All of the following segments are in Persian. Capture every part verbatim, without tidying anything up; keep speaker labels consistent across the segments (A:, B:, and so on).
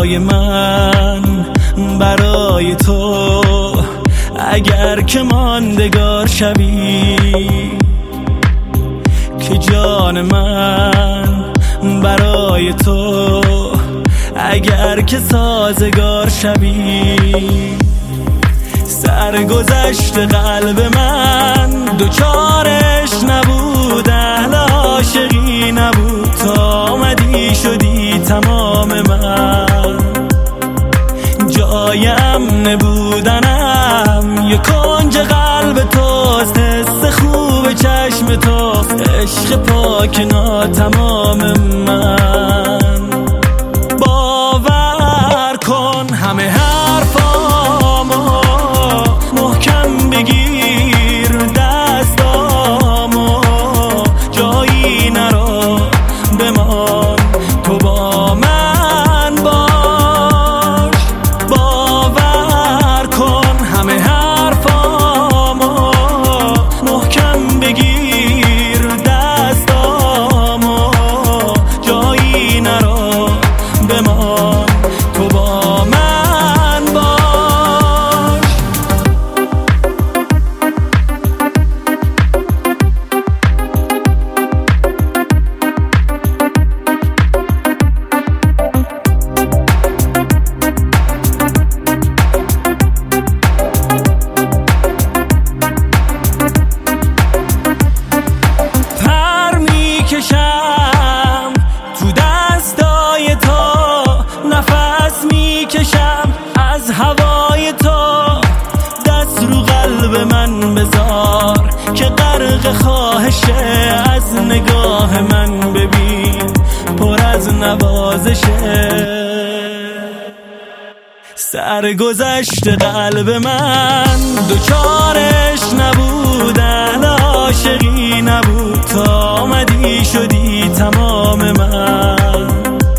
A: برای من، برای تو، اگر که ماندگار شوی، که جان من برای تو، اگر که سازگار شوی. سرگذشت قلب من دوچارش نبود، اهل عاشقی نبود، تا آمدی شدی تمام من. جایم نبودنم یه کنج قلب توست، حس خوب چشم توست، عشق پاک ناتمام من. باور کن همه حرفامو محکم بگیر، دستامو جایی نرو بمان، تو با من باش. باور کن همه حرفامو محکم بگیر، دستامو جایی نرو بمان، تو با من باش. پر میکشم تو دستای تو، نفس میکشم از هوای تو. دست رو قلب من بذار که غرق خواهشه، از نگاه من ببین پر از نوازشه. سرگذشت قلب من دوچارش نبود، اهل عاشقی نبود، تا آمدی شدی تمام من.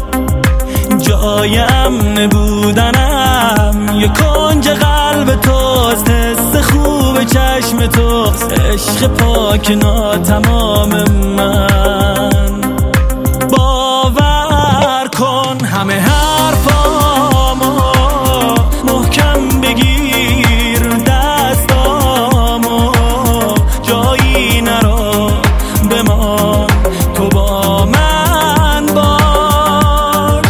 A: جایم نبودنم یه کنج قلب توست، حس خوب چشم توست، عشق پاک ناتمام من. باور کن همه حرفامو محکم بگیر، دستامو جایی نرو بمان، تو با من باش.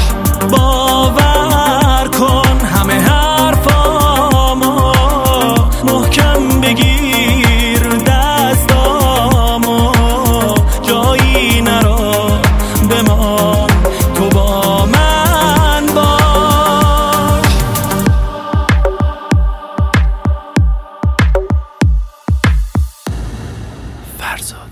A: باور کن همه حرفامو محکم بگیر، دستامو جایی نرو بمان، تو با من باش. فرزاد.